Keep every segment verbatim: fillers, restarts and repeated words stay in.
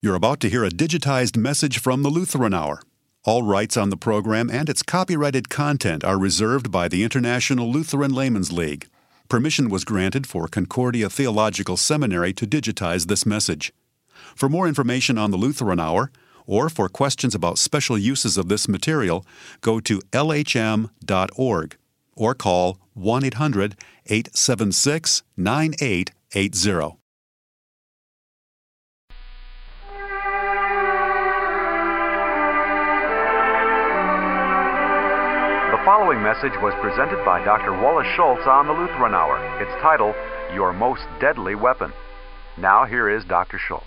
You're about to hear a digitized message from the Lutheran Hour. All rights on the program and its copyrighted content are reserved by the International Lutheran Laymen's League. Permission was granted for Concordia Theological Seminary to digitize this message. For more information on the Lutheran Hour, or for questions about special uses of this material, go to L H M dot org or call one eight hundred, eight seven six, nine eight eight zero. The following message was presented by Doctor Wallace Schultz on the Lutheran Hour. Its title, Your Most Deadly Weapon. Now here is Doctor Schultz.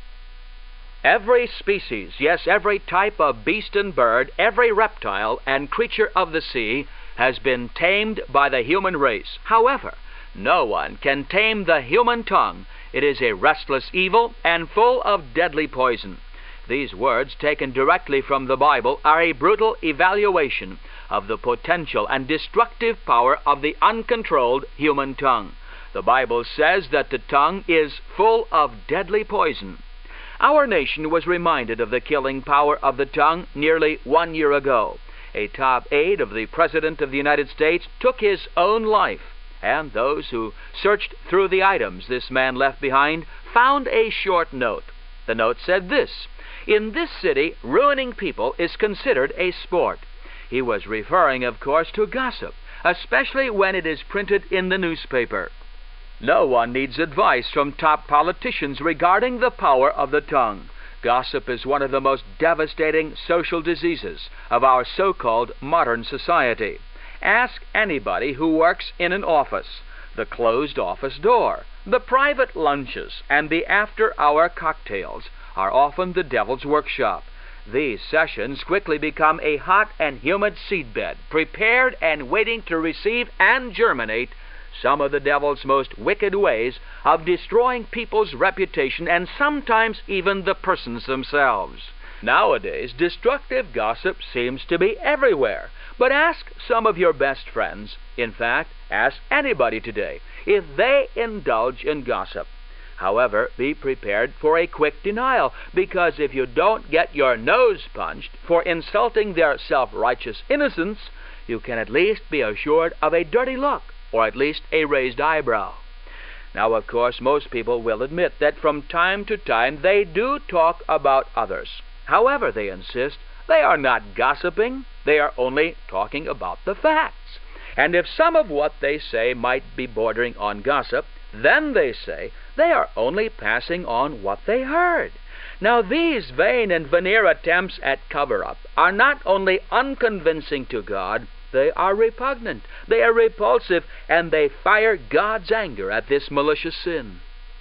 Every species, yes, every type of beast and bird, every reptile and creature of the sea has been tamed by the human race. However, no one can tame the human tongue. It is a restless evil and full of deadly poison. These words, taken directly from the Bible, are a brutal evaluation of the potential and destructive power of the uncontrolled human tongue. The Bible says that the tongue is full of deadly poison. Our nation was reminded of the killing power of the tongue nearly one year ago. A top aide of the President of the United States took his own life, and those who searched through the items this man left behind found a short note. The note said this: "In this city, ruining people is considered a sport." He was referring, of course, to gossip, especially when it is printed in the newspaper. No one needs advice from top politicians regarding the power of the tongue. Gossip is one of the most devastating social diseases of our so-called modern society. Ask anybody who works in an office. The closed office door, the private lunches, and the after-hour cocktails are often the devil's workshop. These sessions quickly become a hot and humid seedbed, prepared and waiting to receive and germinate some of the devil's most wicked ways of destroying people's reputation and sometimes even the persons themselves. Nowadays, destructive gossip seems to be everywhere. But ask some of your best friends, in fact, ask anybody today, if they indulge in gossip. However, be prepared for a quick denial, because if you don't get your nose punched for insulting their self-righteous innocence, you can at least be assured of a dirty look, or at least a raised eyebrow. Now, of course, most people will admit that from time to time they do talk about others. However, they insist they are not gossiping, they are only talking about the facts. And if some of what they say might be bordering on gossip, then they say they are only passing on what they heard. Now, these vain and veneer attempts at cover-up are not only unconvincing to God, they are repugnant, they are repulsive, and they fire God's anger at this malicious sin.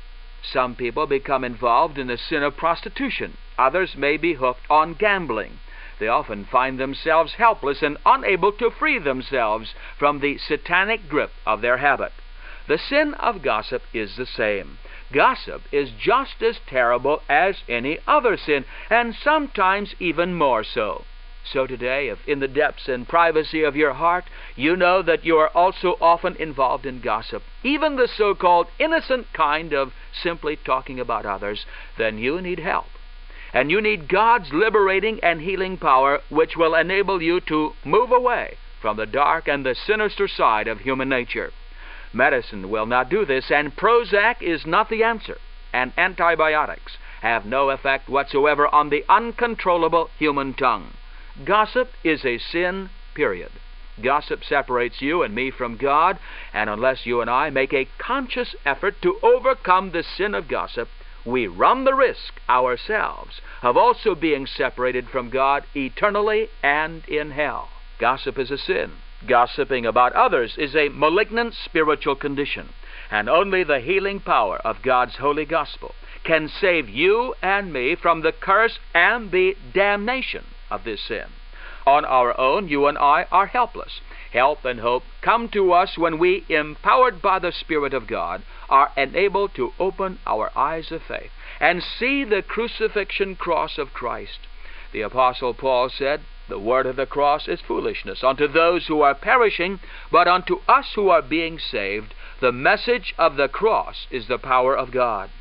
Some people become involved in the sin of prostitution. Others may be hooked on gambling. They often find themselves helpless and unable to free themselves from the satanic grip of their habit. The sin of gossip is the same. Gossip is just as terrible as any other sin, and sometimes even more so. So today, if in the depths and privacy of your heart you know that you are also often involved in gossip, even the so-called innocent kind of simply talking about others, then you need help. And you need God's liberating and healing power, which will enable you to move away from the dark and the sinister side of human nature. Medicine will not do this, and Prozac is not the answer, and antibiotics have no effect whatsoever on the uncontrollable human tongue. Gossip is a sin, period. Gossip separates you and me from God, and unless you and I make a conscious effort to overcome the sin of gossip, we run the risk ourselves of also being separated from God eternally and in hell. Gossip is a sin. Gossiping about others is a malignant spiritual condition, and only the healing power of God's holy gospel can save you and me from the curse and the damnation of this sin. On our own, you and I are helpless. Help and hope come to us when we, empowered by the Spirit of God, are enabled to open our eyes of faith and see the crucifixion cross of Christ. The Apostle Paul said, "The word of the cross is foolishness unto those who are perishing, but unto us who are being saved, the message of the cross is the power of God."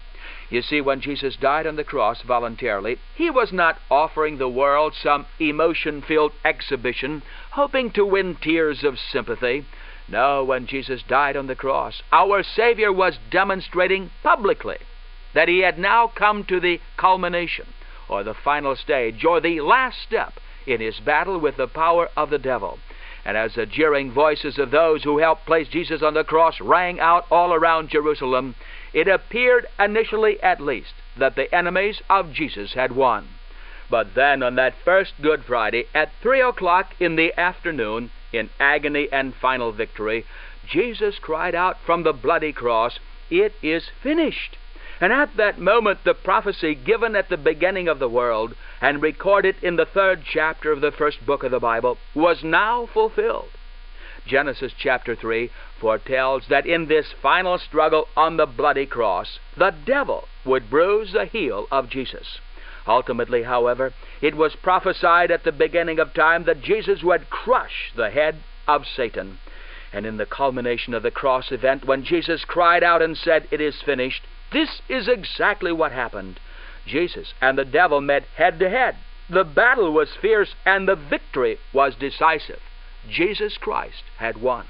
You see, when Jesus died on the cross voluntarily, he was not offering the world some emotion-filled exhibition, hoping to win tears of sympathy. No, when Jesus died on the cross, our Savior was demonstrating publicly that he had now come to the culmination, or the final stage, or the last step in his battle with the power of the devil. And as the jeering voices of those who helped place Jesus on the cross rang out all around Jerusalem, it appeared, initially at least, that the enemies of Jesus had won. But then on that first Good Friday, at three o'clock in the afternoon, in agony and final victory, Jesus cried out from the bloody cross, "It is finished." And at that moment, the prophecy given at the beginning of the world and recorded in the third chapter of the first book of the Bible was now fulfilled. Genesis chapter three foretells that in this final struggle on the bloody cross, the devil would bruise the heel of Jesus. Ultimately, however, it was prophesied at the beginning of time that Jesus would crush the head of Satan. And in the culmination of the cross event, when Jesus cried out and said, "It is finished," this is exactly what happened. Jesus and the devil met head to head. The battle was fierce and the victory was decisive. Jesus Christ had won.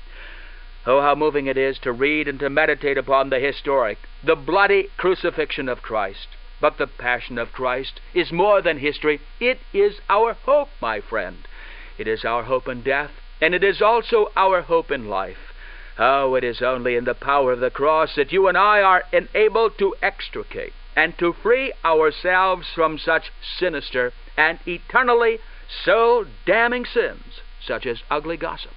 Oh, how moving it is to read and to meditate upon the historic, the bloody crucifixion of Christ. But the passion of Christ is more than history. It is our hope, my friend. It is our hope in death, and it is also our hope in life. Oh, it is only in the power of the cross that you and I are enabled to extricate and to free ourselves from such sinister and eternally soul-damning sins, such as ugly gossip.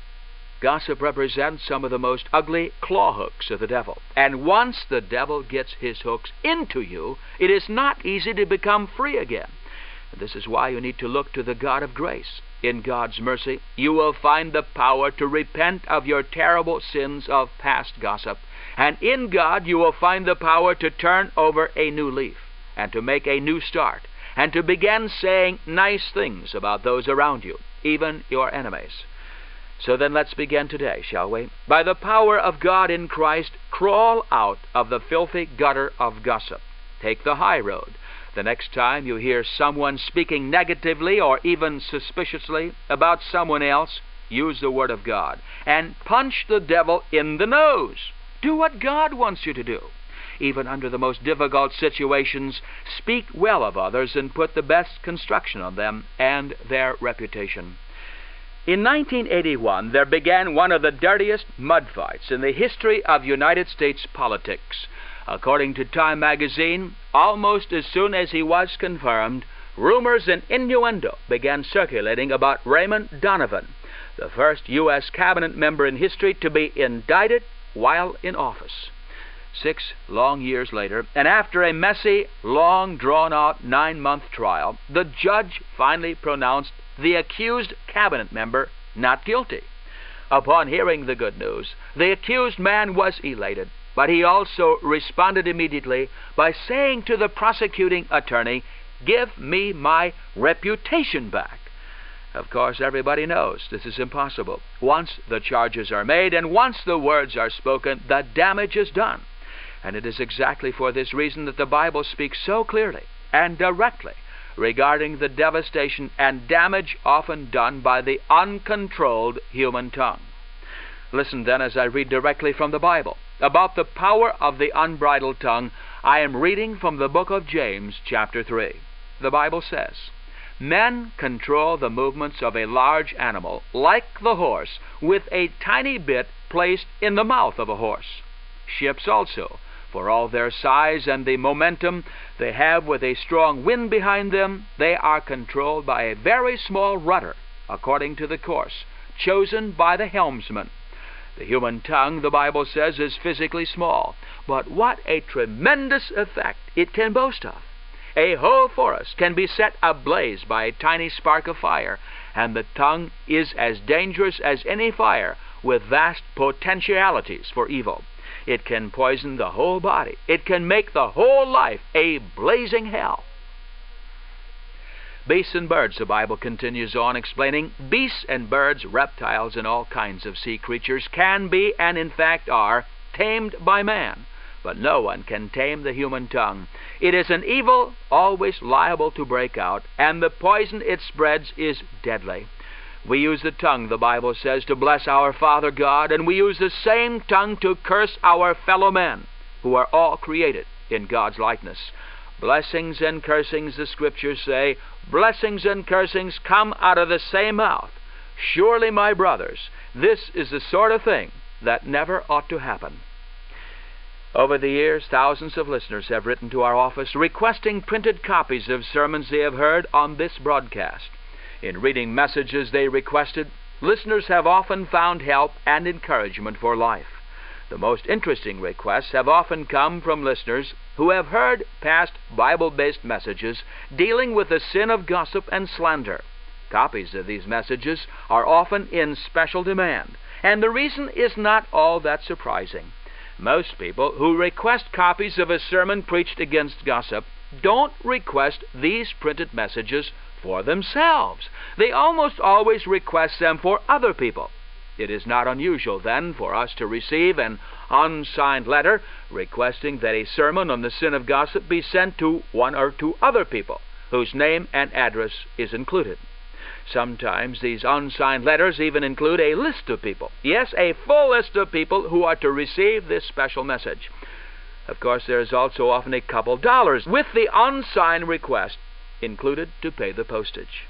Gossip represents some of the most ugly claw hooks of the devil. And once the devil gets his hooks into you, it is not easy to become free again. And this is why you need to look to the God of grace. In God's mercy, you will find the power to repent of your terrible sins of past gossip. And in God, you will find the power to turn over a new leaf and to make a new start and to begin saying nice things about those around you, even your enemies. So then let's begin today, shall we? By the power of God in Christ, crawl out of the filthy gutter of gossip. Take the high road. The next time you hear someone speaking negatively or even suspiciously about someone else, use the Word of God and punch the devil in the nose. Do what God wants you to do. Even under the most difficult situations, speak well of others and put the best construction on them and their reputation. In nineteen eighty-one, there began one of the dirtiest mud fights in the history of United States politics. According to Time magazine, almost as soon as he was confirmed, rumors and innuendo began circulating about Raymond Donovan, the first U S cabinet member in history to be indicted while in office. Six long years later, and after a messy, long, drawn-out nine-month trial, the judge finally pronounced the accused cabinet member not guilty. Upon hearing the good news, the accused man was elated, but he also responded immediately by saying to the prosecuting attorney, "Give me my reputation back." Of course, everybody knows this is impossible. Once the charges are made and once the words are spoken, the damage is done. And it is exactly for this reason that the Bible speaks so clearly and directly regarding the devastation and damage often done by the uncontrolled human tongue. Listen then as I read directly from the Bible. About the power of the unbridled tongue, I am reading from the book of James, chapter three. The Bible says, "Men control the movements of a large animal, like the horse, with a tiny bit placed in the mouth of a horse. Ships also, for all their size and the momentum they have with a strong wind behind them, they are controlled by a very small rudder, according to the course chosen by the helmsman. The human tongue, the Bible says, is physically small, but what a tremendous effect it can boast of. A whole forest can be set ablaze by a tiny spark of fire, and the tongue is as dangerous as any fire, with vast potentialities for evil. It can poison the whole body. It can make the whole life a blazing hell." Beasts and birds, the Bible continues on explaining, beasts and birds, reptiles, and all kinds of sea creatures can be, and in fact are, tamed by man. but no one can tame the human tongue. It is an evil always liable to break out, and the poison it spreads is deadly. We use the tongue, the Bible says, to bless our Father God, and we use the same tongue to curse our fellow men, who are all created in God's likeness. Blessings and cursings, the Scriptures say, blessings and cursings come out of the same mouth. Surely, my brothers, this is the sort of thing that never ought to happen. Over the years, thousands of listeners have written to our office requesting printed copies of sermons they have heard on this broadcast. In reading messages they requested, listeners have often found help and encouragement for life. The most interesting requests have often come from listeners who have heard past Bible-based messages dealing with the sin of gossip and slander. Copies of these messages are often in special demand, and the reason is not all that surprising. Most people who request copies of a sermon preached against gossip don't request these printed messages for themselves. They almost always request them for other people. It is not unusual, then, for us to receive an unsigned letter requesting that a sermon on the sin of gossip be sent to one or two other people whose name and address is included. Sometimes these unsigned letters even include a list of people. Yes, a full list of people who are to receive this special message. Of course, there is also often a couple dollars with the unsigned request included to pay the postage.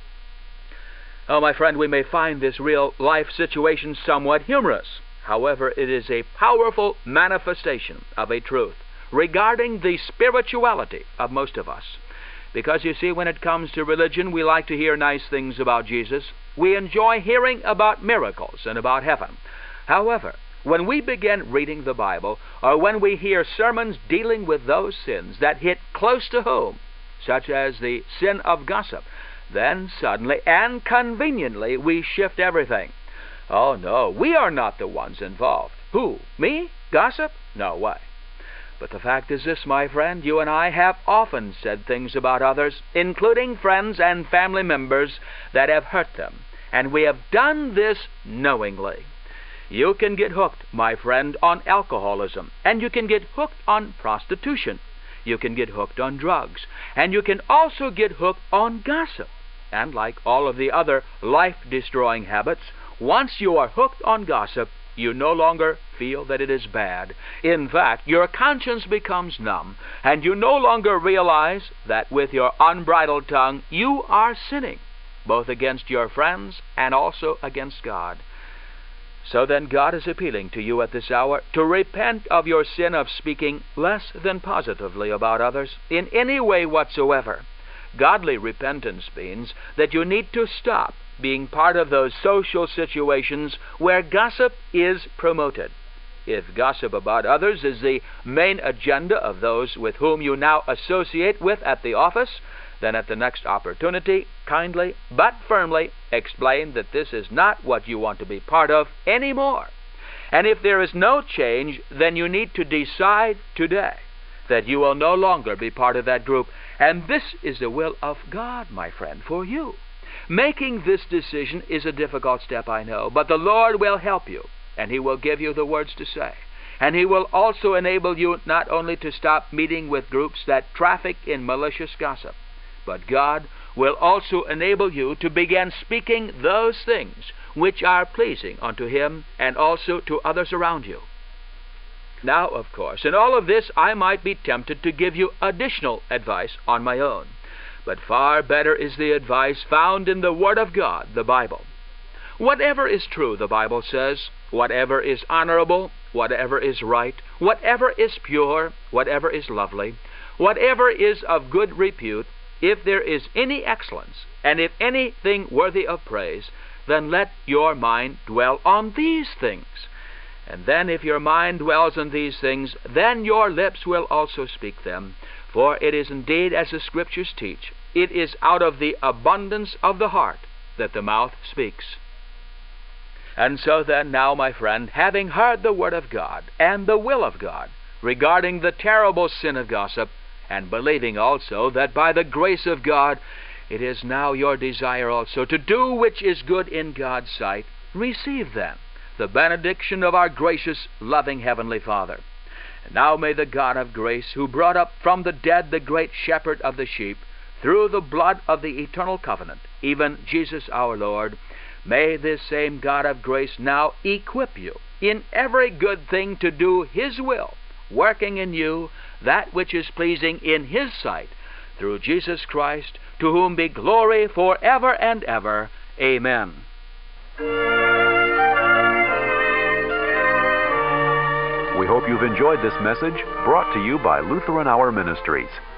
Oh, my friend, we may find this real-life situation somewhat humorous. However, it is a powerful manifestation of a truth regarding the spirituality of most of us. Because, you see, when it comes to religion, we like to hear nice things about Jesus. We enjoy hearing about miracles and about heaven. However, when we begin reading the Bible, or when we hear sermons dealing with those sins that hit close to home, such as the sin of gossip, then suddenly and conveniently we shift everything. Oh, no, we are not the ones involved. Who? Me? Gossip? No way. But the fact is this, my friend, you and I have often said things about others, including friends and family members, that have hurt them. And we have done this knowingly. You can get hooked, my friend, on alcoholism, and you can get hooked on prostitution. You can get hooked on drugs, and you can also get hooked on gossip. And like all of the other life-destroying habits, once you are hooked on gossip, you no longer feel that it is bad. In fact, your conscience becomes numb, and you no longer realize that with your unbridled tongue you are sinning, both against your friends and also against God. So then God is appealing to you at this hour to repent of your sin of speaking less than positively about others in any way whatsoever. Godly repentance means that you need to stop being part of those social situations where gossip is promoted. If gossip about others is the main agenda of those with whom you now associate with at the office, then at the next opportunity, kindly but firmly explain that this is not what you want to be part of anymore. And if there is no change, then you need to decide today that you will no longer be part of that group. And this is the will of God, my friend, for you. Making this decision is a difficult step, I know, but the Lord will help you, and He will give you the words to say. And He will also enable you not only to stop meeting with groups that traffic in malicious gossip, but God will also enable you to begin speaking those things which are pleasing unto Him and also to others around you. Now, of course, in all of this I might be tempted to give you additional advice on my own. But far better is the advice found in the Word of God, the Bible. Whatever is true, the Bible says, whatever is honorable, whatever is right, whatever is pure, whatever is lovely, whatever is of good repute, if there is any excellence, and if anything worthy of praise, then let your mind dwell on these things. And then if your mind dwells on these things, then your lips will also speak them. For it is indeed as the Scriptures teach, it is out of the abundance of the heart that the mouth speaks. And so then now, my friend, having heard the Word of God and the will of God regarding the terrible sin of gossip, and believing also that by the grace of God it is now your desire also to do which is good in God's sight, receive then the benediction of our gracious, loving Heavenly Father. And now may the God of grace, who brought up from the dead the great shepherd of the sheep, through the blood of the eternal covenant, even Jesus our Lord, may this same God of grace now equip you in every good thing to do His will, working in you that which is pleasing in His sight, through Jesus Christ, to whom be glory forever and ever. Amen. We hope you've enjoyed this message brought to you by Lutheran Hour Ministries.